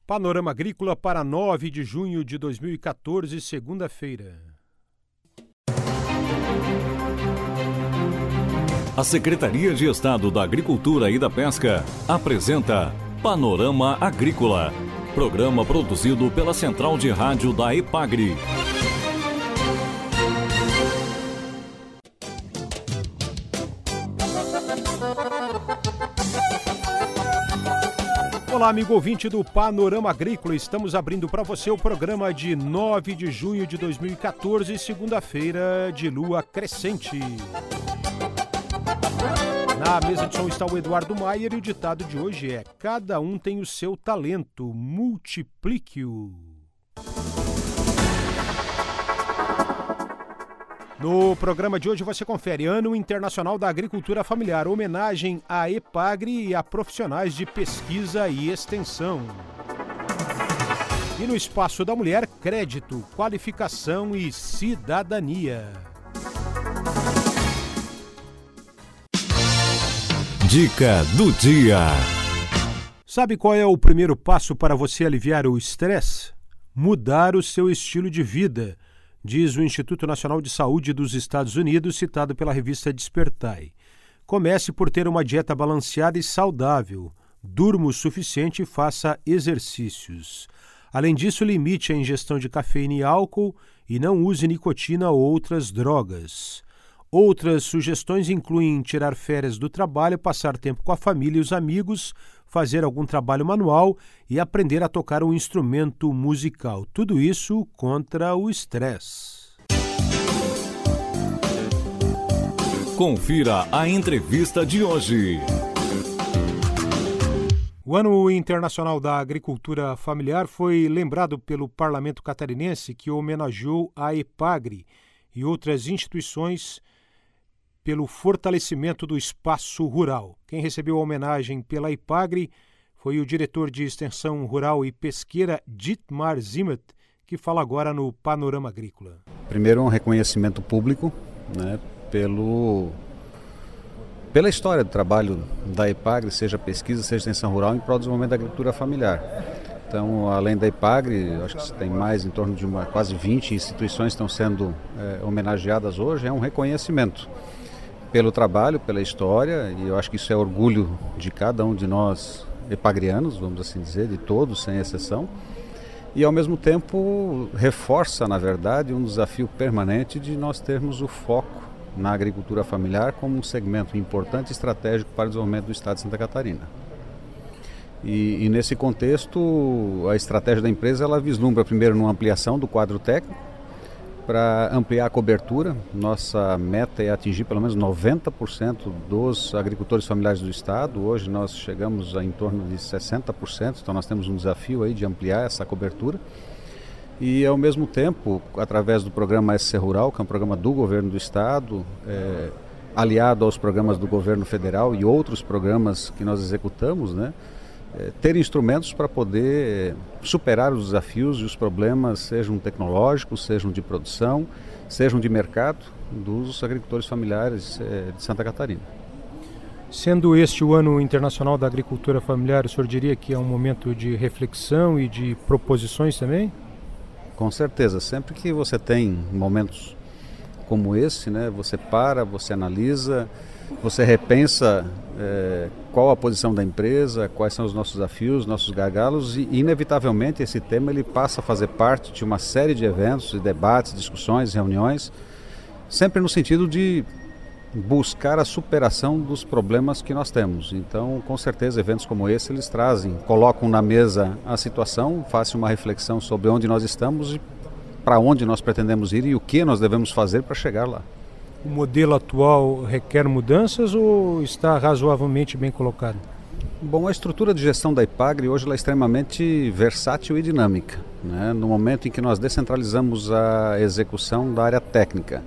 Panorama Agrícola para 9 de junho de 2014, segunda-feira. A Secretaria de Estado da Agricultura e da Pesca apresenta Panorama Agrícola, programa produzido pela Central de Rádio da EPAGRE. Olá, amigo ouvinte do Panorama Agrícola. Estamos abrindo para você o programa de 9 de junho de 2014, segunda-feira de lua crescente. Na mesa de som está o Eduardo Maier e o ditado de hoje é: cada um tem o seu talento, multiplique-o. No programa de hoje você confere Ano Internacional da Agricultura Familiar, homenagem à EPAGRE e a profissionais de pesquisa e extensão. E no Espaço da Mulher, crédito, qualificação e cidadania. Dica do dia. Sabe qual é o primeiro passo para você aliviar o estresse? Mudar o seu estilo de vida, diz o Instituto Nacional de Saúde dos Estados Unidos, citado pela revista Despertai. Comece por ter uma dieta balanceada e saudável. Durma o suficiente e faça exercícios. Além disso, limite a ingestão de cafeína e álcool e não use nicotina ou outras drogas. Outras sugestões incluem tirar férias do trabalho, passar tempo com a família e os amigos, fazer algum trabalho manual e aprender a tocar um instrumento musical. Tudo isso contra o estresse. Confira a entrevista de hoje. O Ano Internacional da Agricultura Familiar foi lembrado pelo Parlamento Catarinense, que homenageou a EPAGRE e outras instituições pelo fortalecimento do espaço rural. Quem recebeu a homenagem pela EPAGRE foi o diretor de Extensão Rural e Pesqueira, Dietmar Zimmet, que fala agora no Panorama Agrícola. Primeiro, um reconhecimento público, pela história do trabalho da EPAGRE, seja pesquisa, seja extensão rural, em prol do desenvolvimento da agricultura familiar. Então, além da EPAGRE, acho que tem mais em torno de quase 20 instituições que estão sendo homenageadas hoje. É um reconhecimento pelo trabalho, pela história, e eu acho que isso é orgulho de cada um de nós epagrianos, vamos assim dizer, de todos, sem exceção, e ao mesmo tempo reforça, na verdade, um desafio permanente de nós termos o foco na agricultura familiar como um segmento importante e estratégico para o desenvolvimento do estado de Santa Catarina. E nesse contexto, a estratégia da empresa ela vislumbra primeiro uma ampliação do quadro técnico, para ampliar a cobertura. Nossa meta é atingir pelo menos 90% dos agricultores familiares do estado. Hoje nós chegamos a em torno de 60%, então nós temos um desafio aí de ampliar essa cobertura. E ao mesmo tempo, através do programa SC Rural, que é um programa do governo do estado, aliado aos programas do governo federal e outros programas que nós executamos, ter instrumentos para poder superar os desafios e os problemas, sejam tecnológicos, sejam de produção, sejam de mercado, dos agricultores familiares de Santa Catarina. Sendo este o Ano Internacional da Agricultura Familiar, o senhor diria que é um momento de reflexão e de proposições também? Com certeza, sempre que você tem momentos como esse, você para, você analisa, você repensa qual a posição da empresa, quais são os nossos desafios, nossos gargalos, e inevitavelmente esse tema ele passa a fazer parte de uma série de eventos, de debates, discussões, reuniões, sempre no sentido de buscar a superação dos problemas que nós temos. Então, com certeza, eventos como esse eles colocam na mesa a situação, fazem uma reflexão sobre onde nós estamos e para onde nós pretendemos ir e o que nós devemos fazer para chegar lá. O modelo atual requer mudanças ou está razoavelmente bem colocado? Bom, a estrutura de gestão da EPAGRE hoje ela é extremamente versátil e dinâmica. No momento em que nós descentralizamos a execução da área técnica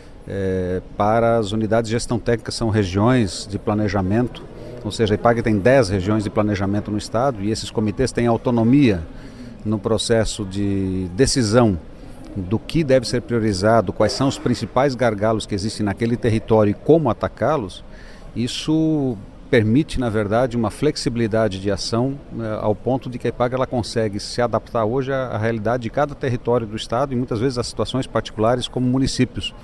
para as unidades de gestão técnica, são regiões de planejamento, ou seja, a EPAGRE tem 10 regiões de planejamento no estado e esses comitês têm autonomia no processo de decisão do que deve ser priorizado, quais são os principais gargalos que existem naquele território e como atacá-los. Isso permite, na verdade, uma flexibilidade de ação ao ponto de que a EPAGRE ela consegue se adaptar hoje à realidade de cada território do Estado e muitas vezes a situações particulares como municípios.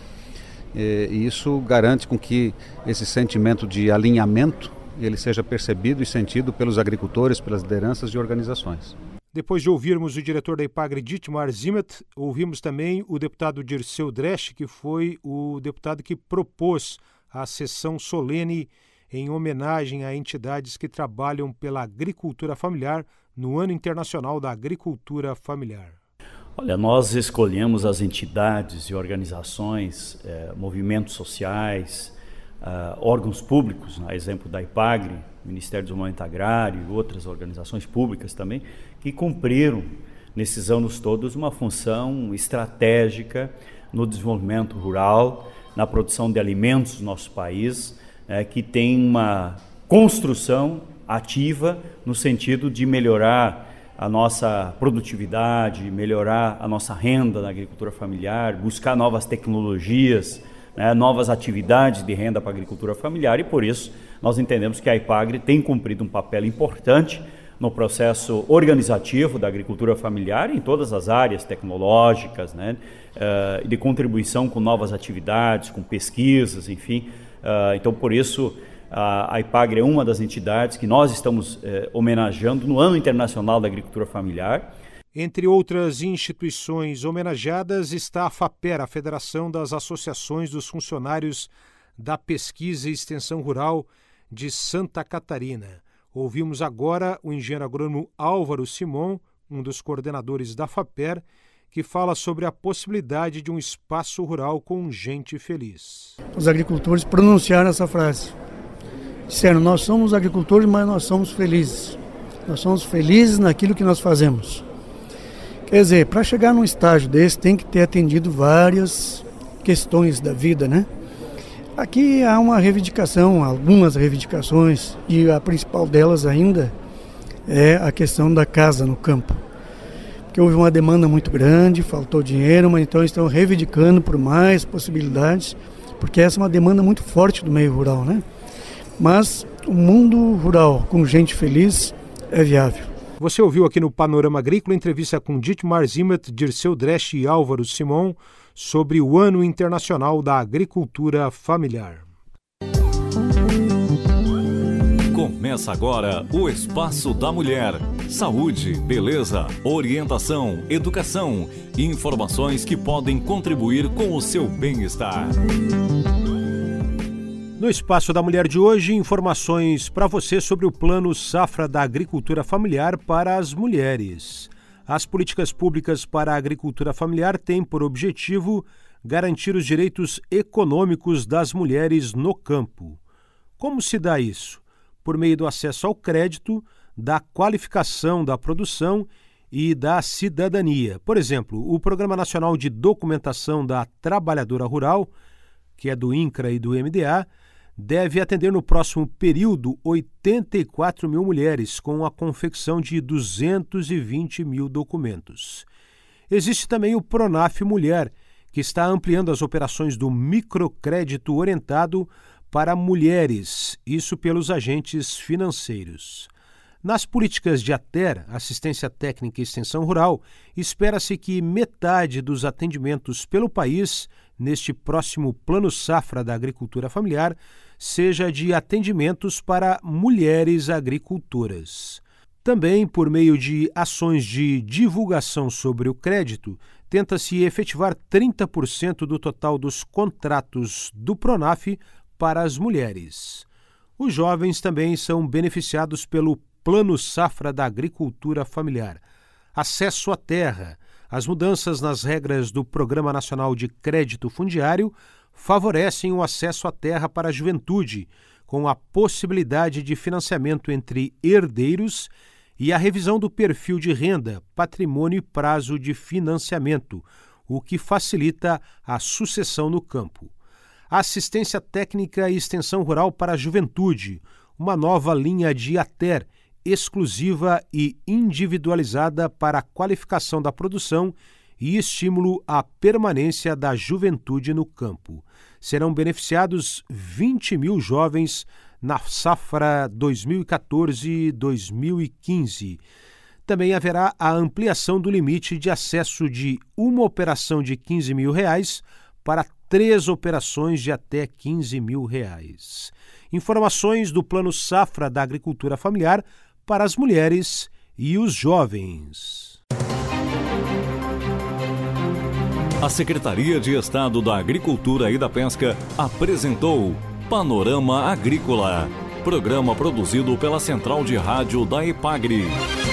E isso garante com que esse sentimento de alinhamento ele seja percebido e sentido pelos agricultores, pelas lideranças e organizações. Depois de ouvirmos o diretor da EPAGRE, Dietmar Zimmet, ouvimos também o deputado Dirceu Dresch, que foi o deputado que propôs a sessão solene em homenagem a entidades que trabalham pela agricultura familiar no Ano Internacional da Agricultura Familiar. Olha, nós escolhemos as entidades e organizações, movimentos sociais, órgãos públicos, a exemplo da EPAGRE, Ministério do Desenvolvimento Agrário e outras organizações públicas também, que cumpriram nesses anos todos uma função estratégica no desenvolvimento rural, na produção de alimentos do nosso país, que tem uma construção ativa no sentido de melhorar a nossa produtividade, melhorar a nossa renda na agricultura familiar, buscar novas tecnologias, novas atividades de renda para a agricultura familiar, e por isso nós entendemos que a EPAGRE tem cumprido um papel importante no processo organizativo da agricultura familiar em todas as áreas tecnológicas, de contribuição com novas atividades, com pesquisas, enfim. Então, por isso, a EPAGRE é uma das entidades que nós estamos homenageando no Ano Internacional da Agricultura Familiar. Entre outras instituições homenageadas está a FAPER, a Federação das Associações dos Funcionários da Pesquisa e Extensão Rural de Santa Catarina. Ouvimos agora o engenheiro agrônomo Álvaro Simon, um dos coordenadores da FAPER, que fala sobre a possibilidade de um espaço rural com gente feliz. Os agricultores pronunciaram essa frase. Disseram, nós somos agricultores, mas nós somos felizes. Nós somos felizes naquilo que nós fazemos. Quer dizer, para chegar num estágio desse, tem que ter atendido várias questões da vida, né? Aqui há uma reivindicação, algumas reivindicações, e a principal delas ainda é a questão da casa no campo. Porque houve uma demanda muito grande, faltou dinheiro, mas então estão reivindicando por mais possibilidades, porque essa é uma demanda muito forte do meio rural, né? Mas o mundo rural com gente feliz é viável. Você ouviu aqui no Panorama Agrícola entrevista com Dietmar Zimmet, Dirceu Dresch e Álvaro Simon sobre o Ano Internacional da Agricultura Familiar. Começa agora o Espaço da Mulher. Saúde, beleza, orientação, educação e informações que podem contribuir com o seu bem-estar. No Espaço da Mulher de hoje, informações para você sobre o Plano Safra da Agricultura Familiar para as mulheres. As políticas públicas para a agricultura familiar têm por objetivo garantir os direitos econômicos das mulheres no campo. Como se dá isso? Por meio do acesso ao crédito, da qualificação da produção e da cidadania. Por exemplo, o Programa Nacional de Documentação da Trabalhadora Rural, que é do INCRA e do MDA, deve atender no próximo período 84 mil mulheres, com a confecção de 220 mil documentos. Existe também o Pronaf Mulher, que está ampliando as operações do microcrédito orientado para mulheres, isso pelos agentes financeiros. Nas políticas de ATER, Assistência Técnica e Extensão Rural, espera-se que metade dos atendimentos pelo país, neste próximo Plano Safra da Agricultura Familiar, seja de atendimentos para mulheres agricultoras. Também, por meio de ações de divulgação sobre o crédito, tenta-se efetivar 30% do total dos contratos do Pronaf para as mulheres. Os jovens também são beneficiados pelo Plano Safra da Agricultura Familiar. Acesso à terra. As mudanças nas regras do Programa Nacional de Crédito Fundiário favorecem o acesso à terra para a juventude, com a possibilidade de financiamento entre herdeiros e a revisão do perfil de renda, patrimônio e prazo de financiamento, o que facilita a sucessão no campo. Assistência Técnica e Extensão Rural para a Juventude, uma nova linha de ATER, exclusiva e individualizada para a qualificação da produção e estímulo à permanência da juventude no campo. Serão beneficiados 20 mil jovens na safra 2014-2015. Também haverá a ampliação do limite de acesso de uma operação de R$15 mil para 3 operações de até R$15 mil. Informações do Plano Safra da Agricultura Familiar para as mulheres e os jovens. A Secretaria de Estado da Agricultura e da Pesca apresentou Panorama Agrícola, programa produzido pela Central de Rádio da EPAGRE.